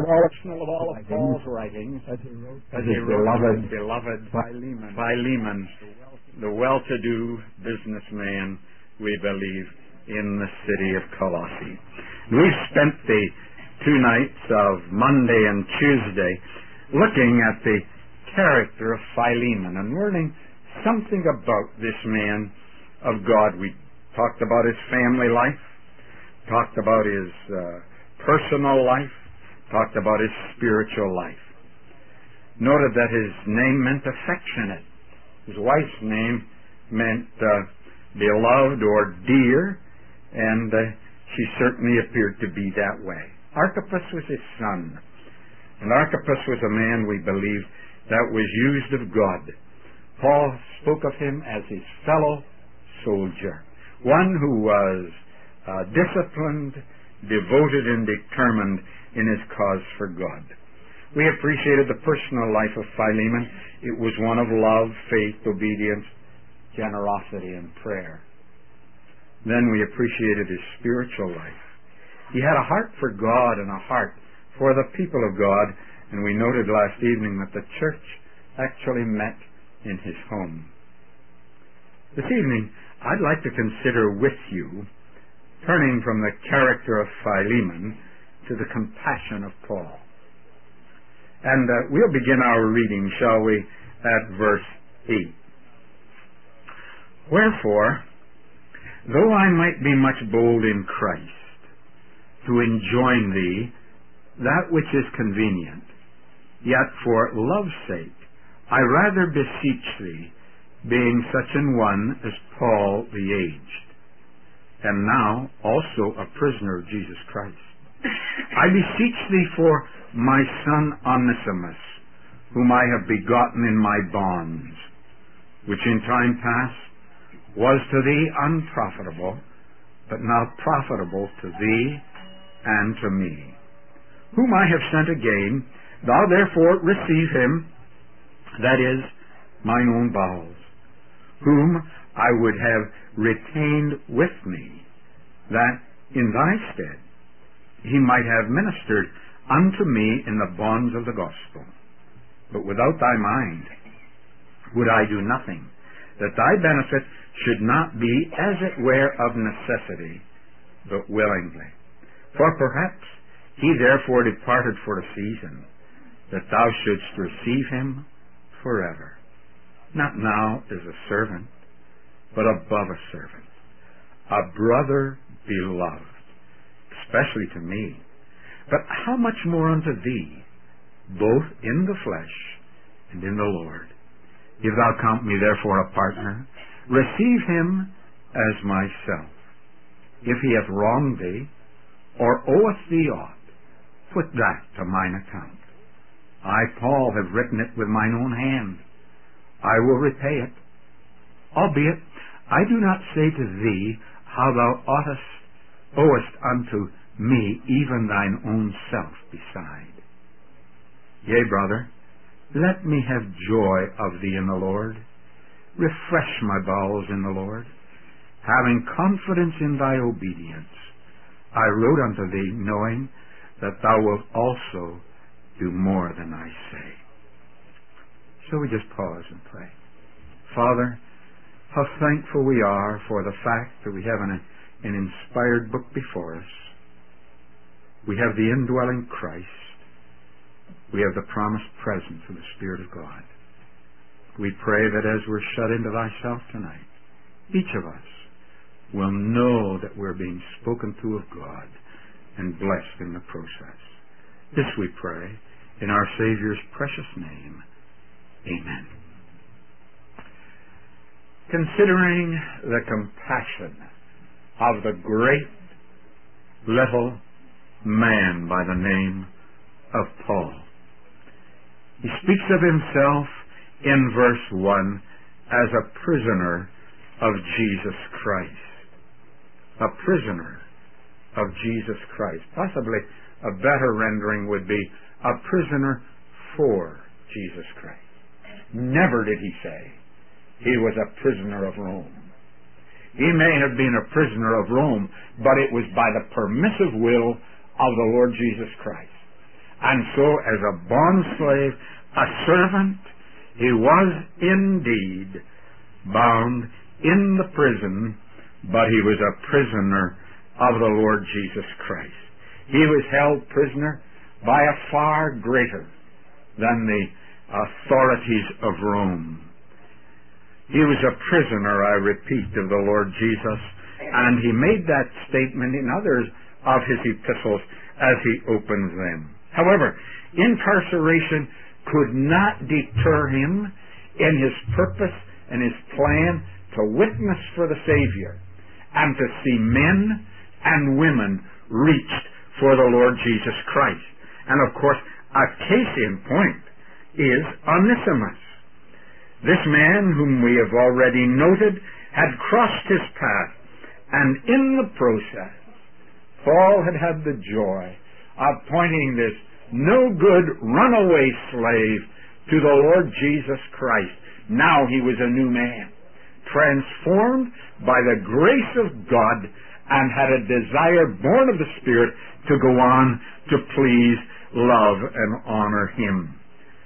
of all of Paul's writings, as he wrote his beloved Philemon, the well-to-do businessman, we believe, in the city of Colossae. We've spent the 2 nights of Monday and Tuesday looking at the character of Philemon and learning something about this man of God. We talked about his family life, talked about his personal life, talked about his spiritual life. Noted that his name meant affectionate. His wife's name meant beloved or dear, and she certainly appeared to be that way. Archippus was his son, and Archippus was a man, we believe, that was used of God. Paul spoke of him as his fellow soldier, one who was disciplined, devoted, and determined in his cause for God. We appreciated the personal life of Philemon. It was one of love, faith, obedience, generosity, and prayer. Then we appreciated his spiritual life. He had a heart for God and a heart for the people of God, and we noted last evening that the church actually met in his home. This evening, I'd like to consider with you turning from the character of Philemon to the compassion of Paul. And we'll begin our reading, shall we, at verse 8. Wherefore, though I might be much bold in Christ, to enjoin thee that which is convenient, yet for love's sake I rather beseech thee, being such an one as Paul the aged, and now also a prisoner of Jesus Christ. I beseech thee for my son Onesimus, whom I have begotten in my bonds, which in time past was to thee unprofitable, but now profitable to thee and to me, whom I have sent again. Thou therefore receive him, that is, mine own bowels, whom I would have retained with me, that in thy stead he might have ministered unto me in the bonds of the gospel. But without thy mind would I do nothing, that thy benefit should not be as it were of necessity, but willingly. For perhaps he therefore departed for a season, that thou shouldst receive him forever, not now as a servant, but above a servant, a brother beloved, especially to me, but how much more unto thee, both in the flesh and in the Lord. If thou count me therefore a partner, receive him as myself. If he hath wronged thee, or oweth thee aught, put that to mine account. I, Paul, have written it with mine own hand. I will repay it. Albeit, I do not say to thee how thou owest unto me even thine own self beside. Yea, brother, let me have joy of thee in the Lord. Refresh my bowels in the Lord. Having confidence in thy obedience, I wrote unto thee, knowing that thou wilt also do more than I say. Shall we just pause and pray? Father, how thankful we are for the fact that we have an inspired book before us. We have the indwelling Christ. We have the promised presence of the Spirit of God. We pray that as we're shut into thyself tonight, each of us will know that we're being spoken to of God and blessed in the process. This we pray in our Savior's precious name. Amen. Considering the compassion of the great little man by the name of Paul, he speaks of himself in verse 1 as a prisoner of Jesus Christ. A prisoner of Jesus Christ. Possibly a better rendering would be a prisoner for Jesus Christ. Never did he say he was a prisoner of Rome. He may have been a prisoner of Rome, but it was by the permissive will of the Lord Jesus Christ. And so, as a bondslave, a servant, he was indeed bound in the prison, but he was a prisoner of the Lord Jesus Christ. He was held prisoner by a far greater than the authorities of Rome. He was a prisoner, I repeat, of the Lord Jesus, and he made that statement in others of his epistles as he opens them. However, incarceration could not deter him in his purpose and his plan to witness for the Savior and to see men and women reached for the Lord Jesus Christ. And of course, a case in point is Onesimus. This man, whom we have already noted, had crossed his path, and in the process, Paul had the joy of pointing this no-good runaway slave to the Lord Jesus Christ. Now he was a new man, transformed by the grace of God, and had a desire born of the Spirit to go on to please, love, and honor Him.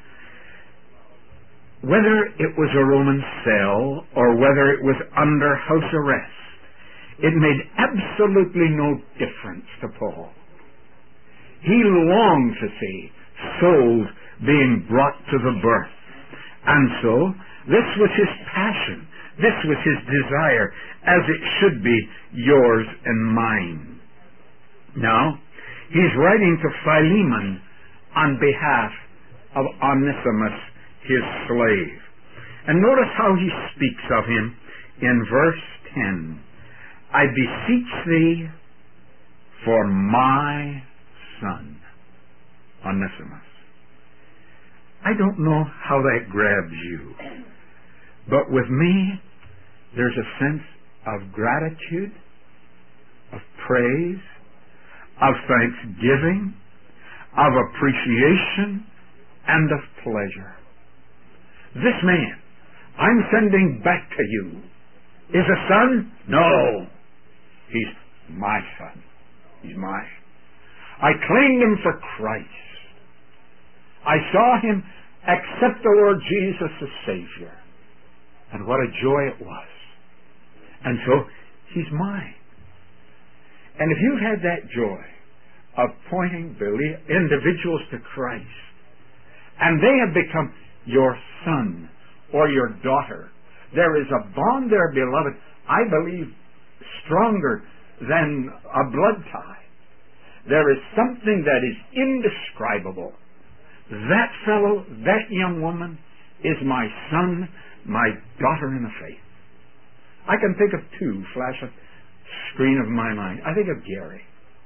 Whether it was a Roman cell or whether it was under house arrest, it made absolutely no difference to Paul. He longed to see souls being brought to the birth. And so, this was his passion. This was his desire, as it should be yours and mine. Now, he's writing to Philemon on behalf of Onesimus, his slave. And notice how he speaks of him in verse 10. I beseech thee for my son, Onesimus. I don't know how that grabs you, but with me, there's a sense of gratitude, of praise, of thanksgiving, of appreciation, and of pleasure. This man I'm sending back to you is a son? No. He's my son. He's mine. I claimed him for Christ. I saw him accept the Lord Jesus as Savior. And what a joy it was. And so, he's mine. And if you've had that joy of pointing individuals to Christ, and they have become your son or your daughter, there is a bond there, beloved, I believe, stronger than a blood tie. There is something that is indescribable. That fellow, that young woman, is my son, my daughter in the faith. I can think of two flash a screen of my mind. I think of Gary.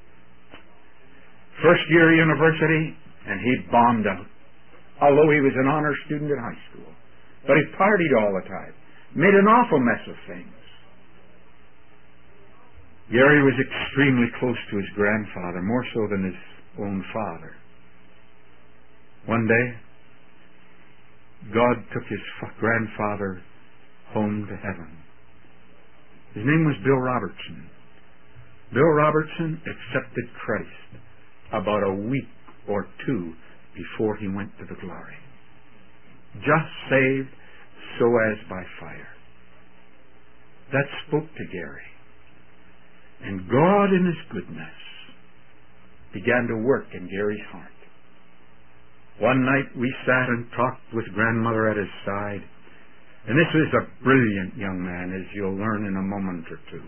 First year university, and he bombed out. Although he was an honor student in high school. But he partied all the time. Made an awful mess of things. Gary was extremely close to his grandfather, more so than his own father. One day, God took his grandfather home to heaven. His name was Bill Robertson. Bill Robertson accepted Christ about a week or two before he went to the glory. Just saved so as by fire. That spoke to Gary. And God in His goodness began to work in Gary's heart. One night we sat and talked with grandmother at his side. And this was a brilliant young man, as you'll learn in a moment or two.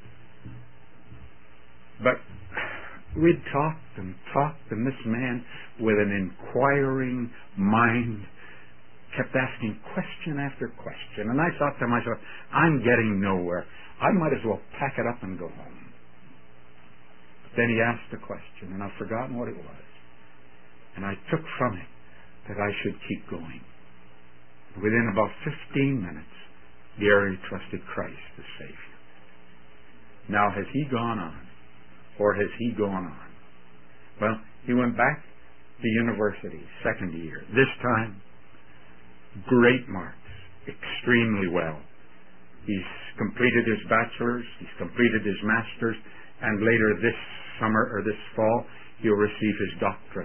But we'd talked, and this man, with an inquiring mind, kept asking question after question. And I thought to myself, I'm getting nowhere. I might as well pack it up and go home. But then he asked a question, and I've forgotten what it was. And I took from it that I should keep going. Within about 15 minutes, Gary trusted Christ as Savior. Now, has he gone on? Or has he gone on? Well, he went back to university, second year. This time, great marks, extremely well. He's completed his bachelor's, he's completed his master's, and later this summer or this fall, he'll receive his doctorate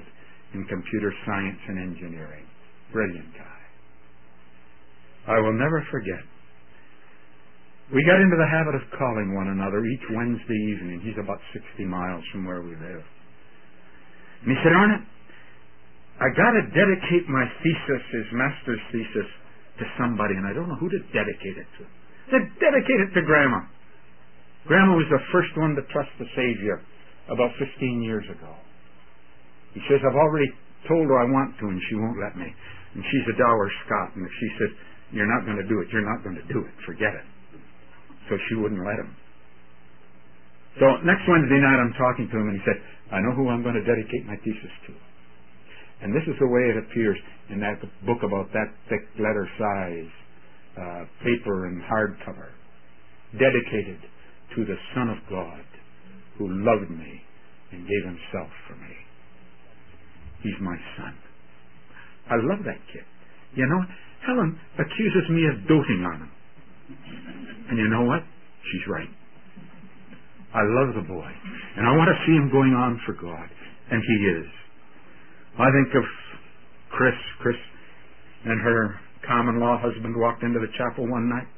in computer science and engineering. Brilliant guy. I will never forget. We got into the habit of calling one another each Wednesday evening. He's about 60 miles from where we live. And he said, Arnott, I got to dedicate my thesis, his master's thesis, to somebody, and I don't know who to dedicate it to. I said, dedicate it to Grandma. Grandma was the first one to trust the Savior about 15 years ago. He says, I've already told her I want to, and she won't let me. And she's a dour Scot, and if she says, you're not going to do it, you're not going to do it. Forget it. So she wouldn't let him. So next Wednesday night I'm talking to him, and he said, I know who I'm going to dedicate my thesis to. And this is the way it appears in that book about that thick letter size, paper and hardcover. Dedicated to the Son of God who loved me and gave himself for me. He's my son. I love that kid. You know, Helen accuses me of doting on him. And you know what? She's right. I love the boy. And I want to see him going on for God. And he is. I think of Chris and her common-law husband walked into the chapel one night.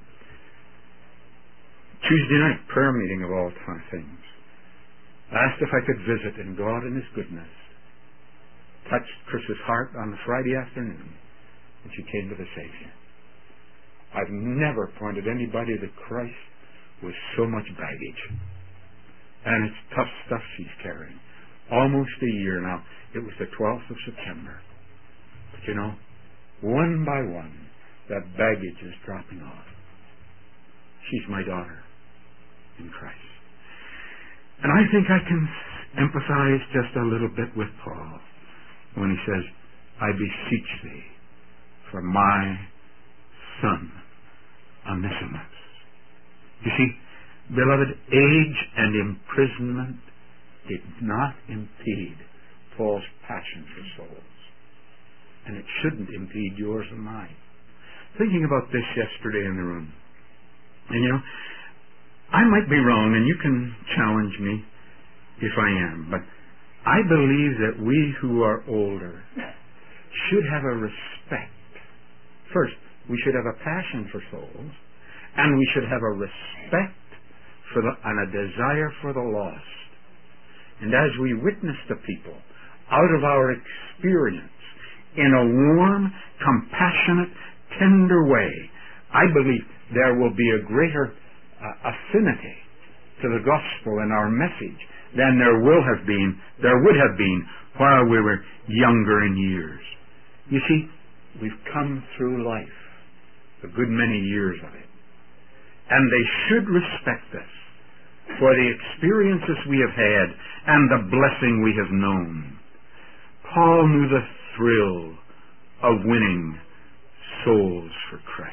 Tuesday night, prayer meeting of all things. Asked if I could visit, and God in his goodness touched Chris's heart on the Friday afternoon, and she came to the Savior. I've never pointed anybody to Christ with so much baggage. And it's tough stuff she's carrying. Almost a year now. It was the 12th of September. But you know, one by one, that baggage is dropping off. She's my daughter in Christ. And I think I can empathize just a little bit with Paul when he says, I beseech thee for my son Onesimus. You see, beloved, age and imprisonment did not impede Paul's passion for souls. And it shouldn't impede yours and mine. Thinking about this yesterday in the room. And you know, I might be wrong, and you can challenge me if I am, but I believe that we who are older should have a respect. First, we should have a passion for souls, and we should have a respect for and a desire for the lost. And as we witness to people out of our experience in a warm, compassionate, tender way, I believe there will be a greater affinity to the gospel and our message than there would have been while we were younger in years. You see, we've come through life, a good many years of it, and they should respect us for the experiences we have had and the blessing we have known. Paul knew the thrill of winning souls for Christ.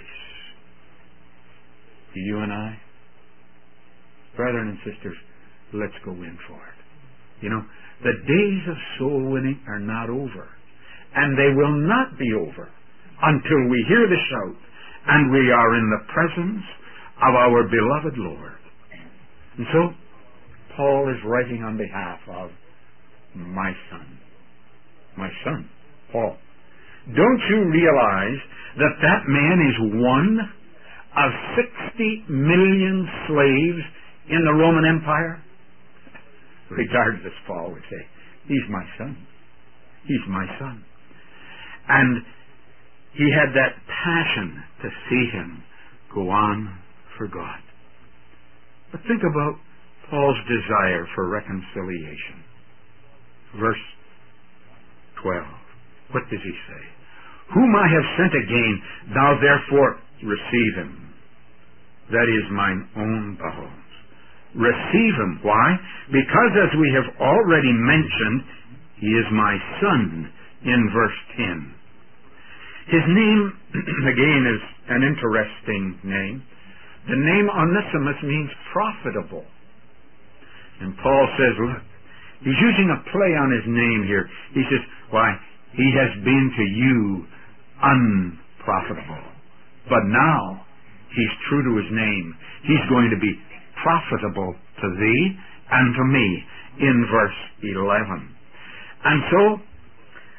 Do you and I? Brethren and sisters, let's go in for it. You know, the days of soul winning are not over. And they will not be over until we hear the shout and we are in the presence of our beloved Lord. And so, Paul is writing on behalf of my son, Paul. Don't you realize that that man is one of 60 million slaves in the Roman Empire? Regardless, Paul would say, he's my son. He's my son. And he had that passion to see him go on for God. But think about Paul's desire for reconciliation. Verse 12. What does he say? Whom I have sent again, thou therefore receive him. That is mine own bowels. Receive him. Why? Because as we have already mentioned, he is my son in verse 10. His name, again, is an interesting name. The name Onesimus means profitable. And Paul says, look, he's using a play on his name here. He says, why, he has been to you unprofitable. But now, he's true to his name. He's going to be profitable to thee and to me in verse 11. And so,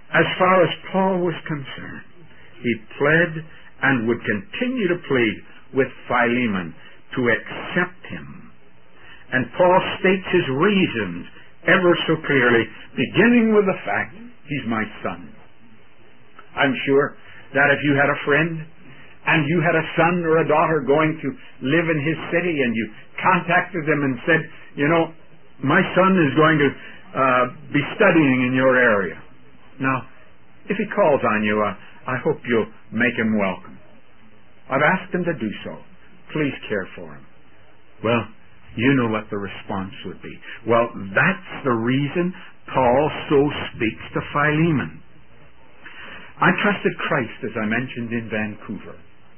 As far as Paul was concerned, he pled and would continue to plead with Philemon to accept him. And Paul states his reasons ever so clearly, beginning with the fact he's my son. I'm sure that if you had a friend and you had a son or a daughter going to live in his city and you contacted them and said, my son is going to be studying in your area. Now, if he calls on you, I hope you'll make him welcome. I've asked him to do so. Please care for him. Well, you know what the response would be. Well, that's the reason Paul so speaks to Philemon. I trusted Christ, as I mentioned, in Vancouver.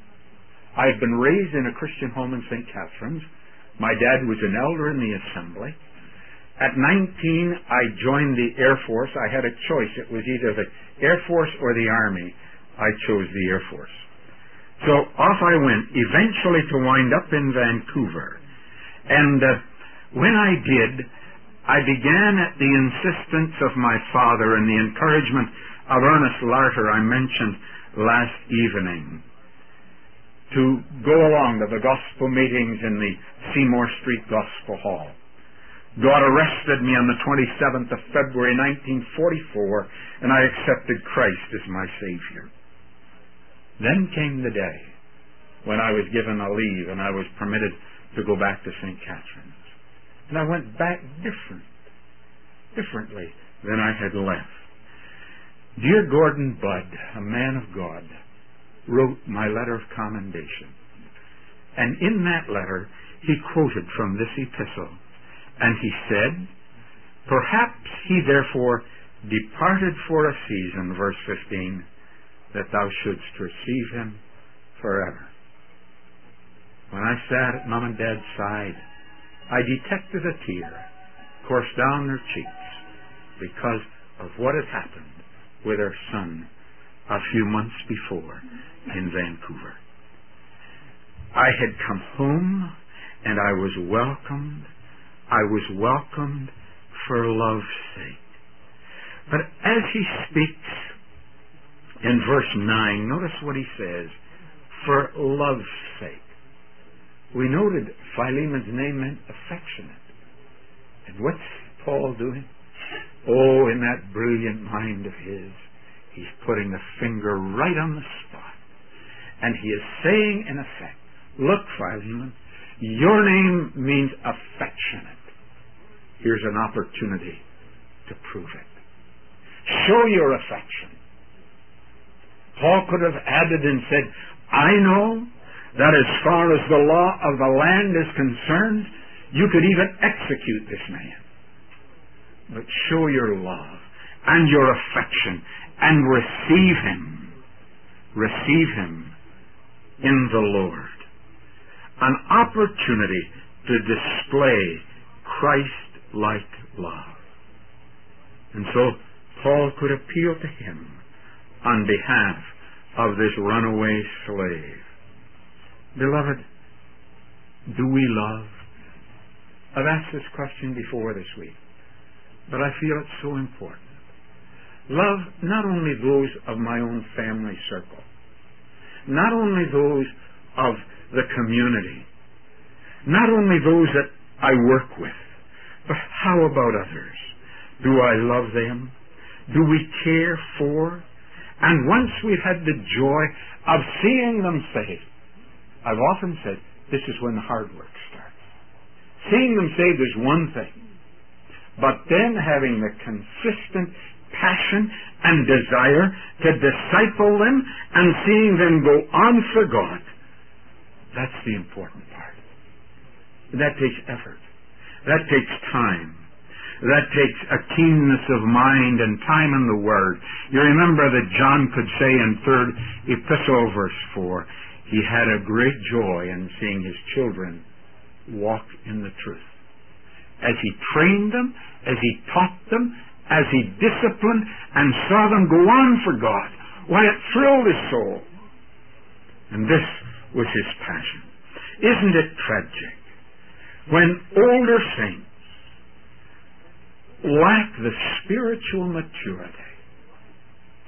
I had been raised in a Christian home in St. Catharines. My dad was an elder in the assembly. At 19, I joined the Air Force. I had a choice. It was either the Air Force or the Army. I chose the Air Force. So off I went, eventually to wind up in Vancouver. And when I did, I began at the insistence of my father and the encouragement of Ernest Larter I mentioned last evening to go along to the gospel meetings in the Seymour Street Gospel Hall. God arrested me on the 27th of February 1944, and I accepted Christ as my Savior. Then came the day when I was given a leave and I was permitted to go back to St. Catharines. And I went back differently than I had left. Dear Gordon Budd, a man of God, wrote my letter of commendation. And in that letter, he quoted from this epistle. And he said, perhaps he therefore departed for a season, verse 15, that thou shouldst receive him forever. When I sat at Mom and Dad's side, I detected a tear course down their cheeks because of what had happened with their son a few months before in Vancouver. I had come home and I was welcomed. I was welcomed for love's sake. But as he speaks in verse 9, notice what he says, for love's sake. We noted Philemon's name meant affectionate. And what's Paul doing? Oh, in that brilliant mind of his, he's putting the finger right on the spot. And he is saying, in effect, look, Philemon, your name means affectionate. Here's an opportunity to prove it. Show your affection. Paul could have added and said, I know that as far as the law of the land is concerned, you could even execute this man. But show your love and your affection and receive him. Receive him in the Lord. An opportunity to display Christ-like love. And so Paul could appeal to him on behalf of this runaway slave. Beloved, do we love? I've asked this question before this week, but I feel it's so important. Love not only those of my own family circle, not only those of the community, not only those that I work with, but how about others? Do I love them? Do we care for? And once we've had the joy of seeing them saved, I've often said, this is when the hard work starts. Seeing them saved is one thing, but then having the consistent passion and desire to disciple them and seeing them go on for God, that's the important part. That takes effort. That takes time. That takes a keenness of mind and time in the Word. You remember that John could say in 3rd Epistle, verse 4, he had a great joy in seeing his children walk in the truth. As he trained them, as he taught them, as he disciplined and saw them go on for God, why, it thrilled his soul. And this was his passion. Isn't it tragic when older saints lack the spiritual maturity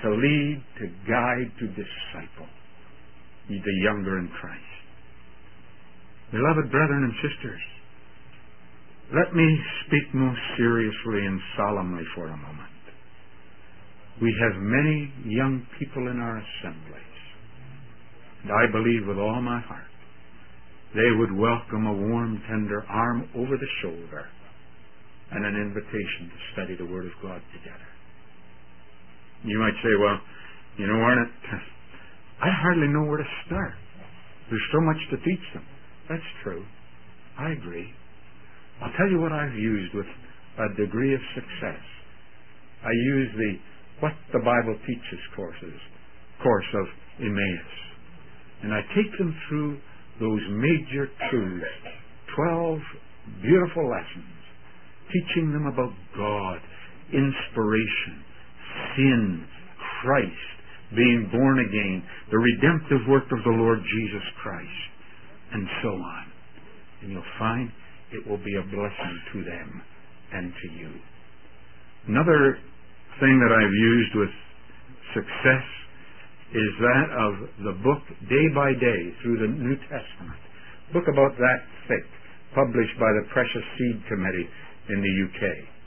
to lead, to guide, to disciple the younger in Christ. Beloved brethren and sisters, let me speak most seriously and solemnly for a moment. We have many young people in our assemblies, and I believe with all my heart they would welcome a warm, tender arm over the shoulder and an invitation to study the Word of God together. You might say, well, you know, Arnott, I hardly know where to start. There's so much to teach them. That's true. I agree. I'll tell you what I've used with a degree of success. I use the What the Bible Teaches course of Emmaus. And I take them through those major truths, 12 beautiful lessons, teaching them about God, inspiration, sin, Christ, being born again, the redemptive work of the Lord Jesus Christ, and so on. And you'll find it will be a blessing to them and to you. Another thing that I've used with success is that of the book Day by Day through the New Testament. A book about that thick, published by the Precious Seed Committee in the UK.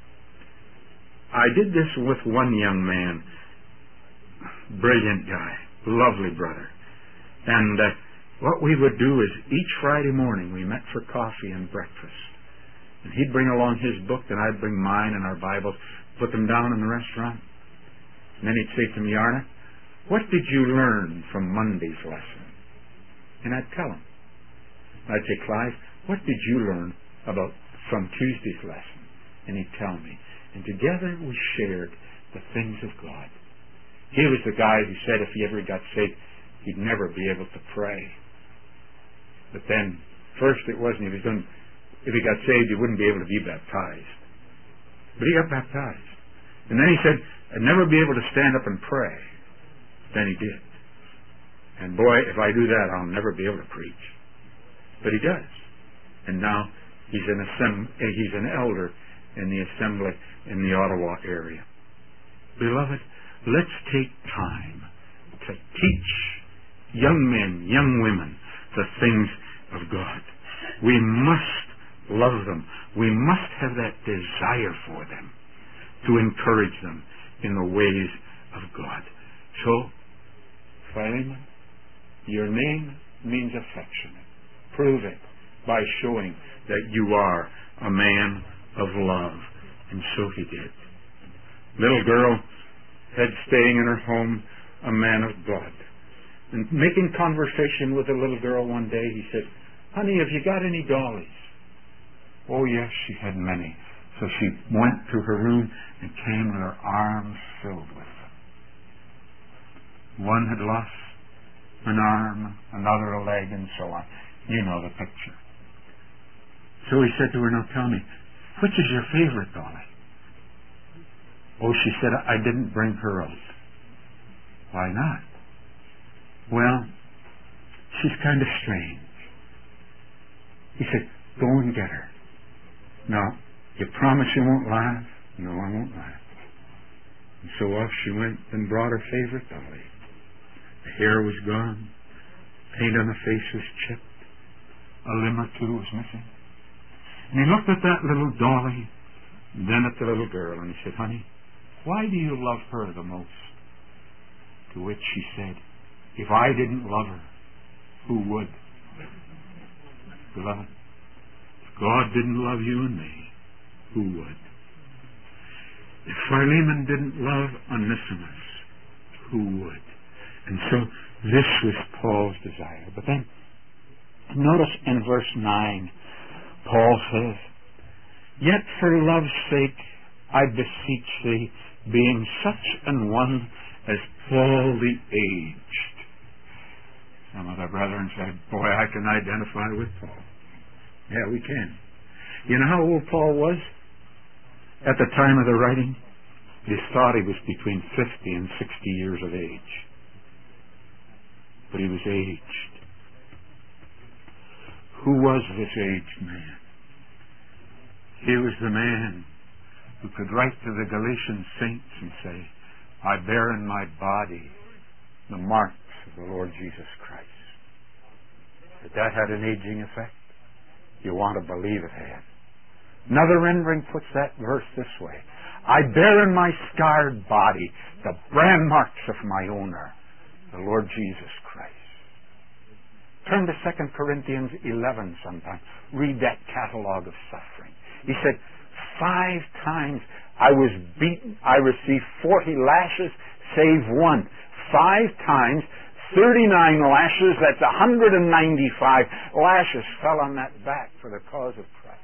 I did this with one young man, brilliant guy, lovely brother. And what we would do is each Friday morning we met for coffee and breakfast. And he'd bring along his book and I'd bring mine and our Bibles, put them down in the restaurant. And then he'd say to me, Arnott, what did you learn from Monday's lesson? And I'd tell him. I'd say, Clive, what did you learn from Tuesday's lesson? And he'd tell me. And together we shared the things of God. He was the guy who said if he ever got saved, he'd never be able to pray. But then, first it wasn't, if he got saved, he wouldn't be able to be baptized. But he got baptized. And then he said, I'd never be able to stand up and pray. Then he did. And boy, if I do that, I'll never be able to preach. But he does. And now he's an elder in the assembly in the Ottawa area. Beloved, let's take time to teach young men, young women, the things of God. We must love them. We must have that desire for them to encourage them in the ways of God. So, Philemon, your name means affectionate. Prove it by showing that you are a man of love. And so he did. Little girl had staying in her home a man of God. And making conversation with the little girl one day, he said, honey, have you got any dollies? Oh, yes, she had many. So she went to her room and came with her arms filled with them. One had lost an arm, another a leg, and so on. You know the picture. So he said to her, now tell me, which is your favorite dolly? Oh, she said, I didn't bring her out. Why not? Well, she's kind of strange. He said, go and get her. Now, you promise you won't laugh? No, I won't laugh. And so off she went and brought her favorite dolly. The hair was gone. Paint on the face was chipped. A limb or two was missing. And he looked at that little dolly, then at the little girl, and he said, honey, why do you love her the most? To which she said, if I didn't love her, who would? Beloved, if God didn't love you and me, who would? If Philemon didn't love Onesimus, who would? And so this was Paul's desire. But then, notice in verse 9, Paul says, yet for love's sake I beseech thee, being such an one as Paul the aged. Some of the brethren said, boy, I can identify with Paul. Yeah, we can. You know how old Paul was at the time of the writing? They thought he was between 50 and 60 years of age. But he was aged. Who was this aged man? He was the man who could write to the Galatian saints and say, I bear in my body the marks of the Lord Jesus Christ. That had an aging effect. You want to believe it had. Another rendering puts that verse this way. I bear in my scarred body the brand marks of my owner, the Lord Jesus Christ. Turn to 2 Corinthians 11 sometime. Read that catalog of suffering. He said, 5 times I was beaten. I received 40 lashes, save one. 5 times, 39 lashes, that's 195 lashes fell on that back for the cause of Christ.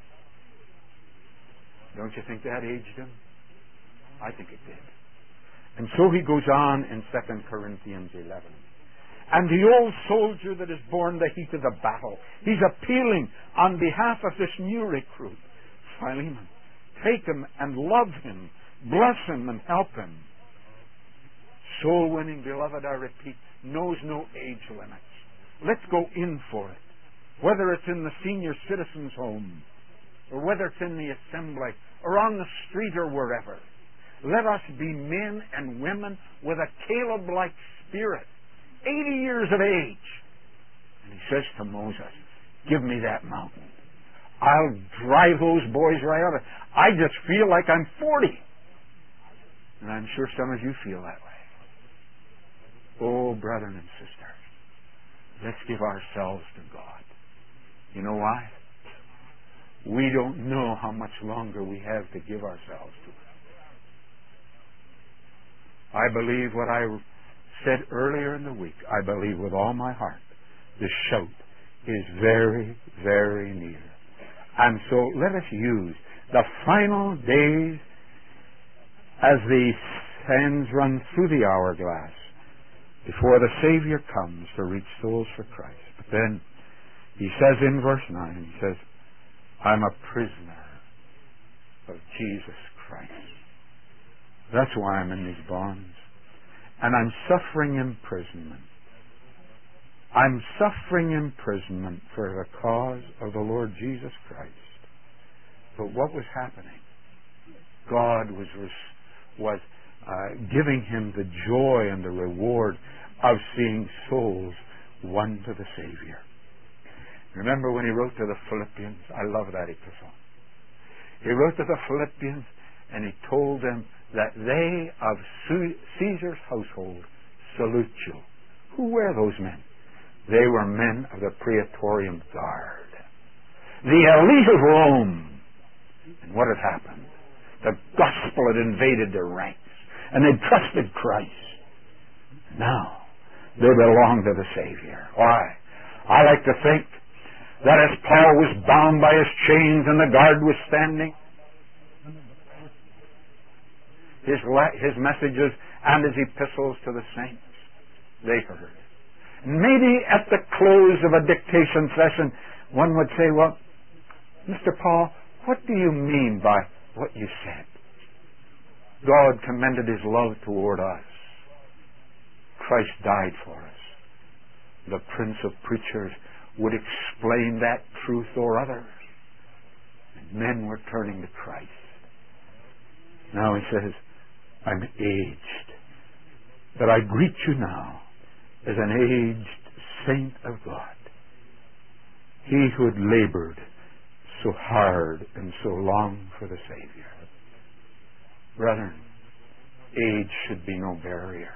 Don't you think that aged him? I think it did. And so he goes on in 2 Corinthians 11. And the old soldier that has borne the heat of the battle, he's appealing on behalf of this new recruit, Philemon. Take him and love him, bless him and help him. Soul winning, beloved, I repeat, knows no age limits. Let's go in for it. Whether it's in the senior citizens' home, or whether it's in the assembly, or on the street, or wherever. Let us be men and women with a Caleb-like spirit, 80 years of age. And he says to Moses, give me that mountain. I'll drive those boys right out of it. I just feel like I'm 40. And I'm sure some of you feel that way. Oh, brethren and sisters, let's give ourselves to God. You know why? We don't know how much longer we have to give ourselves to Him. I believe what I said earlier in the week. I believe with all my heart the shout is very, very near. And so let us use the final days as the sands run through the hourglass before the Savior comes to reach souls for Christ. But then he says in verse 9, he says, I'm a prisoner of Jesus Christ. That's why I'm in these bonds. And I'm suffering imprisonment. I'm suffering imprisonment for the cause of the Lord Jesus Christ. But what was happening? God was giving him the joy and the reward of seeing souls won to the Savior. Remember when he wrote to the Philippians? I love that epistle. He wrote to the Philippians and he told them that they of Caesar's household salute you. Who were those men? They were men of the Praetorian Guard, the elite of Rome. And what had happened? The gospel had invaded their ranks, and they trusted Christ. Now, they belong to the Savior. Why? I like to think that as Paul was bound by his chains and the guard was standing, his messages and his epistles to the saints, they heard. Maybe at the close of a dictation session, one would say, well, Mr. Paul, what do you mean by what you said? God commended His love toward us. Christ died for us. The Prince of Preachers would explain that truth or others. And men were turning to Christ. Now he says, I'm aged. But I greet you now as an aged saint of God. He who had labored so hard and so long for the Savior. Brethren, age should be no barrier.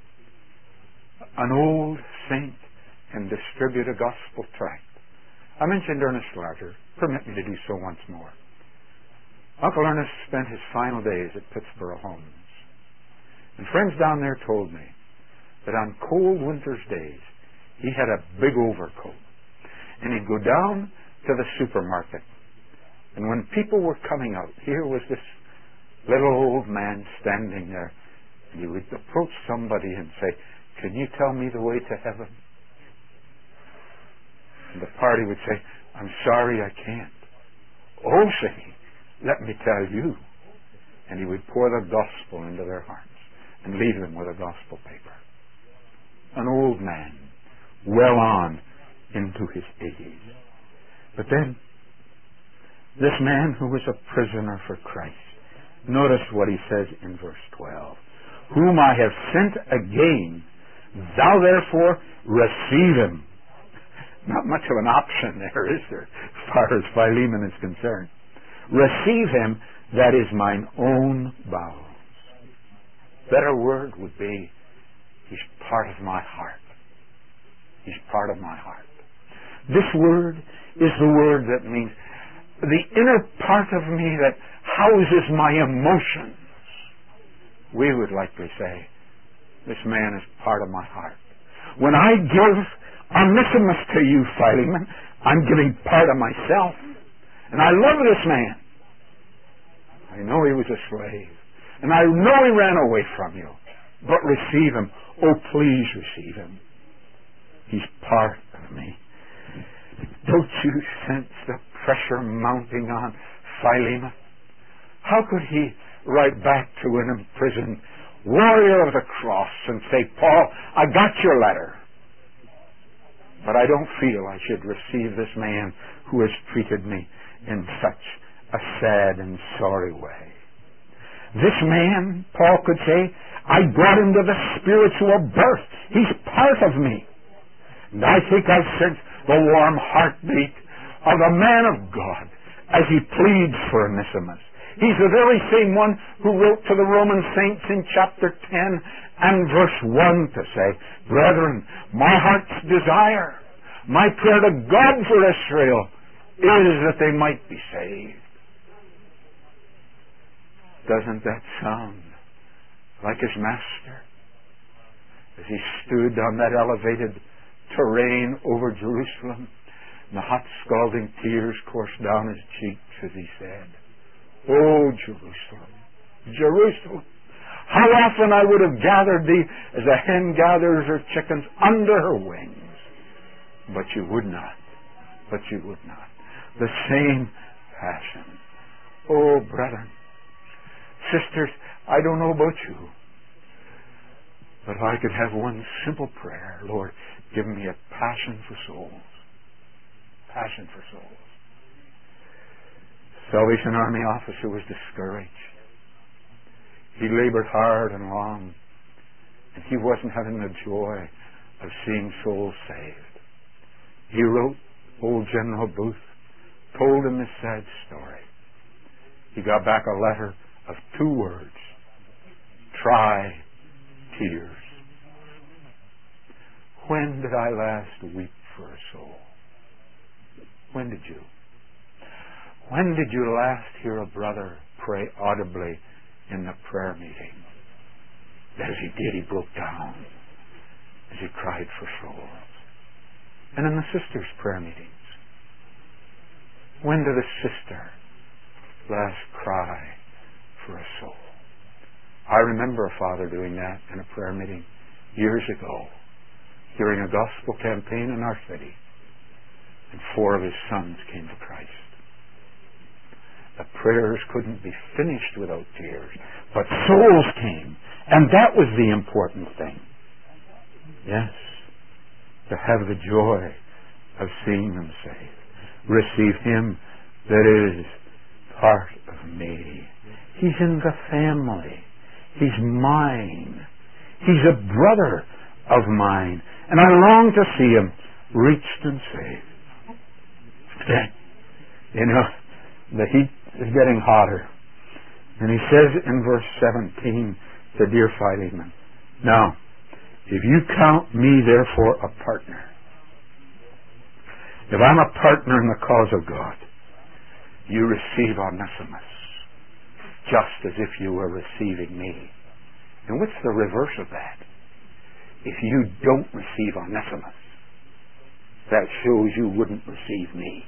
An old saint can distribute a gospel tract. I mentioned Ernest Larger. Permit me to do so once more. Uncle Ernest spent his final days at Pittsboro Homes. And friends down there told me that on cold winter's days, he had a big overcoat. And he'd go down to the supermarket. And when people were coming out, here was this little old man standing there. And he would approach somebody and say, can you tell me the way to heaven? And the party would say, I'm sorry, I can't. Oh, say he, let me tell you. And he would pour the gospel into their hearts and leave them with a gospel paper. An old man, well on into his 80s. But then, this man who was a prisoner for Christ, notice what he says in verse 12. whom I have sent again, thou therefore receive him. Not much of an option there, is there, as far as Philemon is concerned. Receive him, that is mine own bowels. Better word would be, he's part of my heart. He's part of my heart. This word is the word that means the inner part of me that houses my emotions. We would likely say, this man is part of my heart. When I give Onesimus to you, Philemon, I'm giving part of myself. And I love this man. I know he was a slave. And I know he ran away from you. But receive him. Oh, please receive him. He's part of me. Don't you sense the pressure mounting on Philemon? How could he write back to an imprisoned warrior of the cross and say, Paul, I got your letter, but I don't feel I should receive this man who has treated me in such a sad and sorry way. This man, Paul could say, I brought him to the spiritual birth. He's part of me. And I think I sense the warm heartbeat of the man of God as he pleads for Onesimus. He's the very same one who wrote to the Roman saints in chapter 10 and verse 1 to say, Brethren, my heart's desire, my prayer to God for Israel is that they might be saved. Doesn't that sound like his master as he stood on that elevated terrain over Jerusalem, and the hot scalding tears coursed down his cheeks as he said, Oh, Jerusalem, Jerusalem, how often I would have gathered thee as a hen gathers her chickens under her wings. But you would not. But you would not. The same passion. Oh, brethren, sisters, I don't know about you, but if I could have one simple prayer, Lord, give me a passion for souls. Passion for souls. Salvation Army officer was discouraged. He labored hard and long, and he wasn't having the joy of seeing souls saved. He wrote old General Booth, told him this sad story. He got back a letter of 2 words, try tears. When did I last weep for a soul? When did you? When did you last hear a brother pray audibly in the prayer meeting? As he did, he broke down as he cried for souls. And in the sisters' prayer meetings, when did a sister last cry for a soul? I remember a father doing that in a prayer meeting years ago, hearing a gospel campaign in our city, and 4 of his sons came to Christ. The prayers couldn't be finished without tears, but souls came, and that was the important thing. Yes, to have the joy of seeing them saved. Receive him that is part of me. He's in the family. He's mine. He's a brother of mine, and I long to see him reached and saved. You know, the heat is getting hotter. And he says in verse 17 to dear Philemon, Now, if you count me therefore a partner, if I'm a partner in the cause of God, you receive Onesimus just as if you were receiving me. And what's the reverse of that? If you don't receive Onesimus, that shows you wouldn't receive me.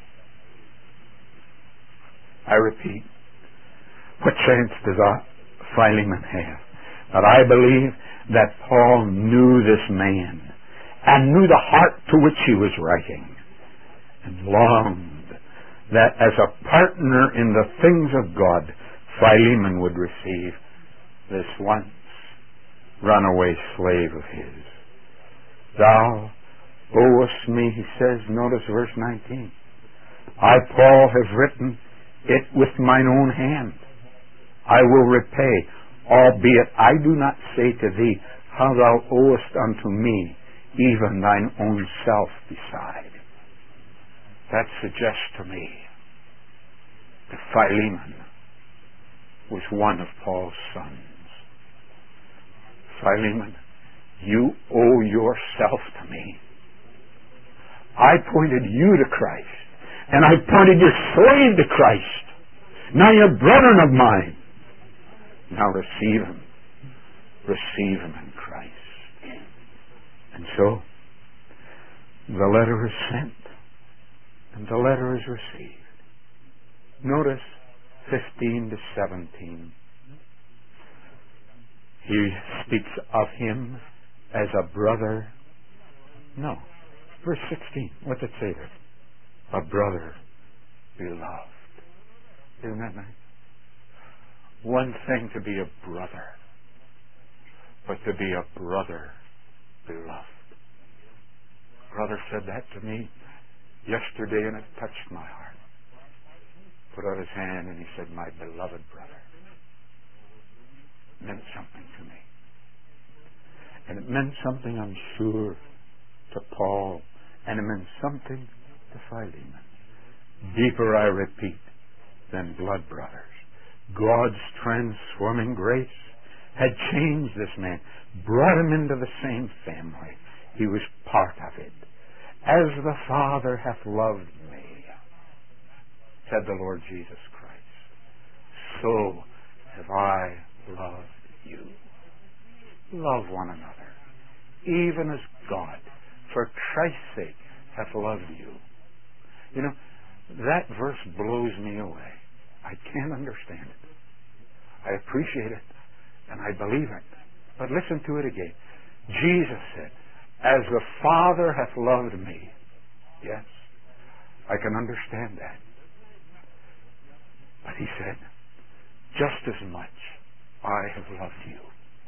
I repeat, what chance does Philemon have? But I believe that Paul knew this man and knew the heart to which he was writing and longed that as a partner in the things of God, Philemon would receive this once runaway slave of his. Thou owest me, he says, notice verse 19. I, Paul, have written it with mine own hand. I will repay albeit I do not say to thee how thou owest unto me, even thine own self beside. That suggests to me that Philemon was one of Paul's sons. Philemon, you owe yourself to me. I pointed you to Christ, and I pointed your slave to Christ. Now you're a brethren of mine. Now receive him. Receive him in Christ. And so, the letter is sent, and the letter is received. Notice 15 to 17. He speaks of him as a brother. No. Verse 16. What's it say there? A brother beloved. Isn't that nice? One thing to be a brother, but to be a brother beloved. Brother said that to me yesterday, and it touched my heart. Put out his hand and he said, my beloved brother. It meant something to me. And it meant something, I'm sure, to Paul, and it meant something to Philemon. Deeper, I repeat, than blood brothers. God's transforming grace had changed this man, brought him into the same family. He was part of it. As the Father hath loved me, said the Lord Jesus Christ, so have I loved you. Love one another, even as God, for Christ's sake, hath loved you. You know, that verse blows me away. I can't understand it. I appreciate it, and I believe it. But listen to it again. Jesus said, as the Father hath loved me. Yes, I can understand that. But he said, just as much I have loved you.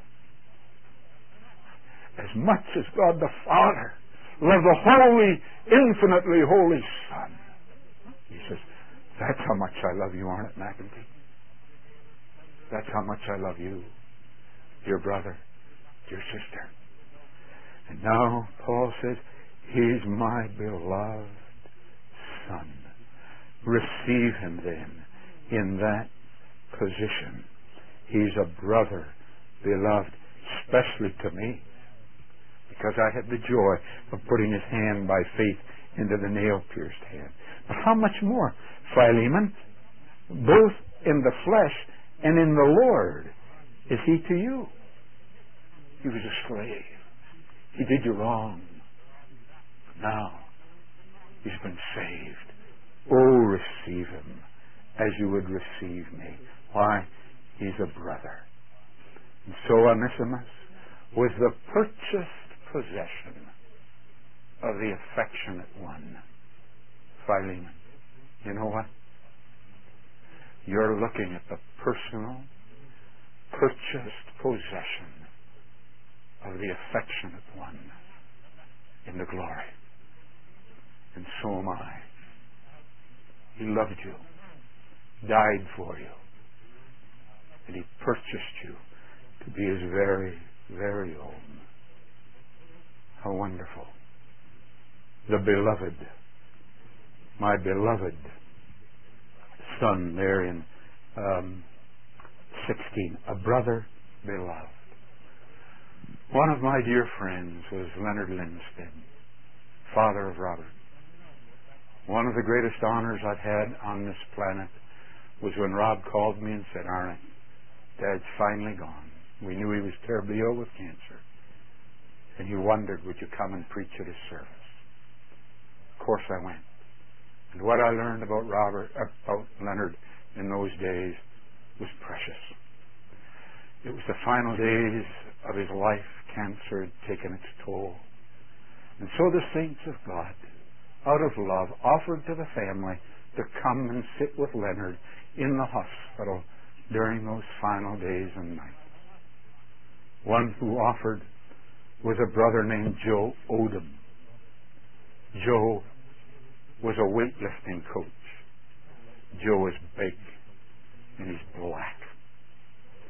As much as God the Father loved the holy, infinitely holy Son. He says, that's how much I love you, Arnott McEntee. That's how much I love you, dear brother, dear sister. And now Paul says, he's my beloved Son. Receive him then in that position. He's a brother beloved, especially to me, because I had the joy of putting his hand by faith into the nail-pierced hand. But how much more, Philemon, both in the flesh and in the Lord, is he to you? He was a slave. He did you wrong. Now, he's been saved. Oh, receive him as you would receive me. Why? He's a brother. And so Onesimus was the purchased possession of the affectionate one, Philemon. You know what? You're looking at the personal, purchased possession of the affectionate one in the glory. And so am I. He loved you, died for you, and he purchased you to be his very, very own. How wonderful. The beloved, my beloved Son there in 16, a brother beloved. One of my dear friends was Leonard Lindstedt, father of Robert. One of the greatest honors I've had on this planet was when Rob called me and said, Arnott, Dad's finally gone. We knew he was terribly ill with cancer. And he wondered, would you come and preach at his service? Of course I went. And what I learned about Leonard in those days was precious. It was the final days of his life. Cancer had taken its toll. And so the saints of God, out of love, offered to the family to come and sit with Leonard in the hospital during those final days and nights. One who offered was a brother named Joe Odom. Joe was a weightlifting coach. Joe is big and he's black.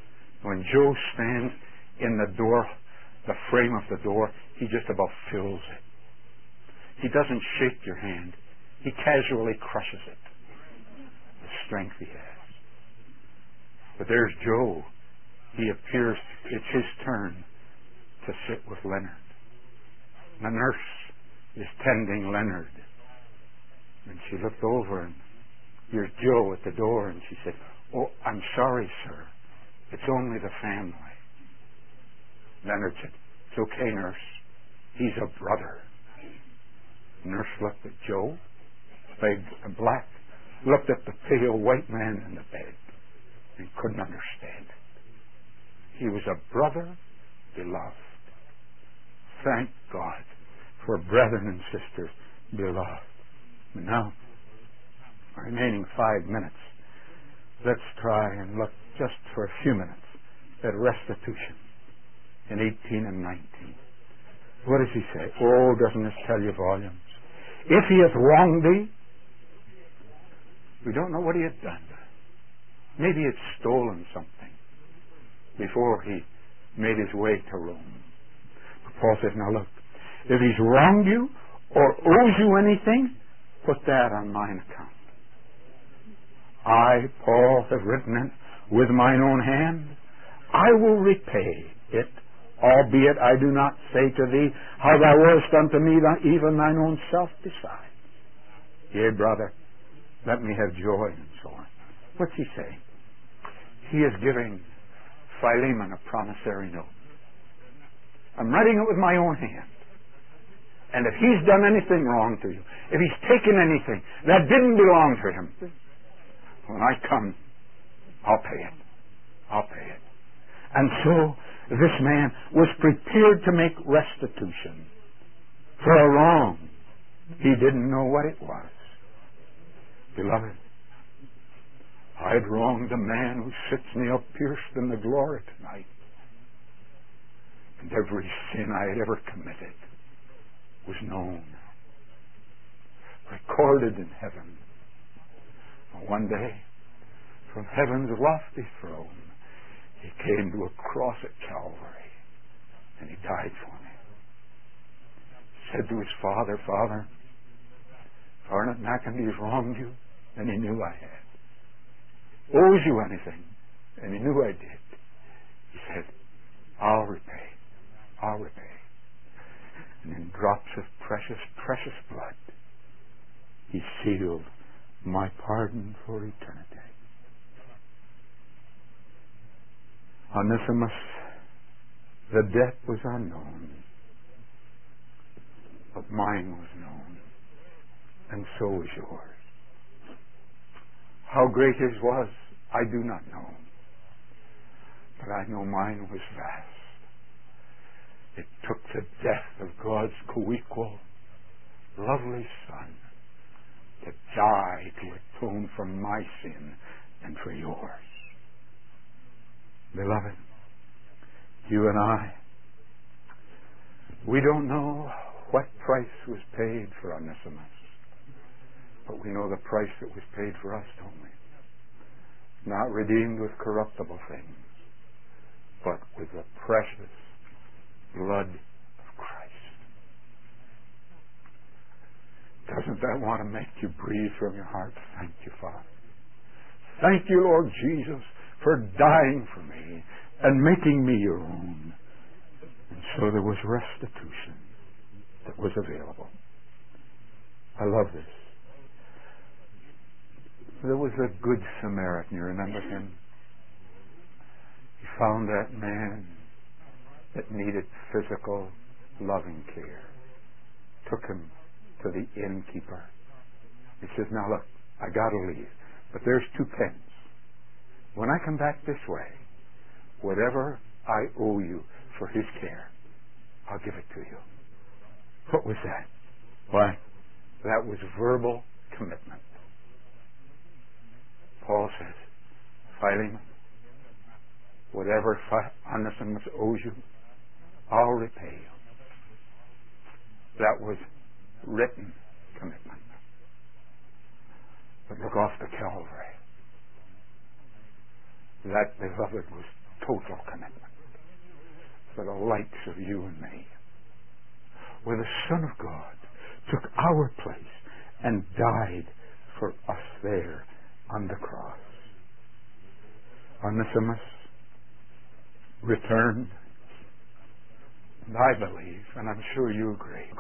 When Joe stands in the door, the frame of the door, he just about fills it. He doesn't shake your hand. He casually crushes it. The strength he has. But there's Joe. He appears, it's his turn to sit with Leonard. The nurse is tending Leonard. And she looked over, and here's Joe at the door, and she said, "Oh, I'm sorry, sir. It's only the family." Leonard said, "It's okay, nurse. He's a brother." Nurse looked at Joe, big and black, looked at the pale white man in the bed, and couldn't understand it. He was a brother beloved. Thank God for brethren and sisters beloved. And now, remaining 5 minutes, let's try and look just for a few minutes at restitution in 18 and 19. What does he say? Oh, doesn't this tell you volumes? If he hath wronged thee, we don't know what he had done. Maybe he had stolen something before he made his way to Rome. But Paul says, now look, if he's wronged you or owes you anything, put that on mine account. I, Paul, have written it with mine own hand. I will repay it, albeit I do not say to thee how thou wast unto me, even thine own self beside. Yea, brother, let me have joy, and so on. What's he saying? He is giving Philemon a promissory note. I'm writing it with my own hand. And if he's done anything wrong to you, if he's taken anything that didn't belong to him, when I come, I'll pay it. I'll pay it. And so this man was prepared to make restitution for a wrong. He didn't know what it was. Beloved, I had wronged a man who sits nail pierced in the glory tonight. And every sin I had ever committed was known, recorded in heaven. And one day, from heaven's lofty throne, he came to a cross at Calvary, and he died for me. He said to his father, Father, Arnott McIntyre's wronged you, and he knew I had. Owes you anything, and he knew I did. He said, I'll repay. I'll repay. And in drops of precious, precious blood, he sealed my pardon for eternity. Onesimus, the debt was unknown, but mine was known, and so was yours. How great his was, I do not know, but I know mine was vast. It took the death of God's co-equal, lovely Son to die to atone for my sin and for yours. Beloved, you and I, we don't know what price was paid for Onesimus, but we know the price that was paid for us, don't we? Not redeemed with corruptible things, but with the precious blood of Christ. Doesn't that want to make you breathe from your heart? Thank you, Father. Thank you, Lord Jesus, for dying for me and making me your own. And so there was restitution that was available. I love this. There was a good Samaritan, you remember him? He found that man that needed physical, loving care. Took him to the innkeeper. He says, now look, I got to leave, but there's 2 pence. When I come back this way, whatever I owe you for his care, I'll give it to you. What was that? Why? That was verbal commitment. Paul says, Philemon, whatever Onesimus owes you, I'll repay you. That was written commitment. But look off to Calvary. That beloved was total commitment for the likes of you and me, where the Son of God took our place and died for us there on the cross. Onesimus returned, and I believe, and I'm sure you agree,